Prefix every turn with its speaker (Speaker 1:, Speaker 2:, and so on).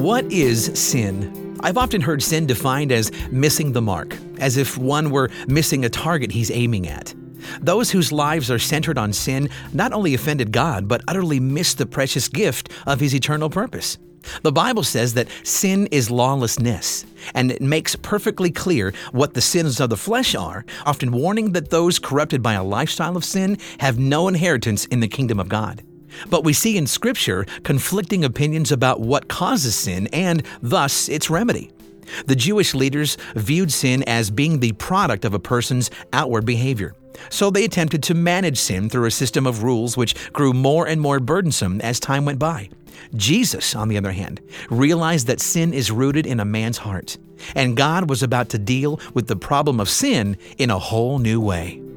Speaker 1: What is sin? I've often heard sin defined as missing the mark, as if one were missing a target he's aiming at. Those whose lives are centered on sin not only offended God, but utterly missed the precious gift of His eternal purpose. The Bible says that sin is lawlessness, and it makes perfectly clear what the sins of the flesh are, often warning that those corrupted by a lifestyle of sin have no inheritance in the kingdom of God. But we see in Scripture conflicting opinions about what causes sin and, thus, its remedy. The Jewish leaders viewed sin as being the product of a person's outward behavior. So they attempted to manage sin through a system of rules which grew more and more burdensome as time went by. Jesus, on the other hand, realized that sin is rooted in a man's heart, and God was about to deal with the problem of sin in a whole new way.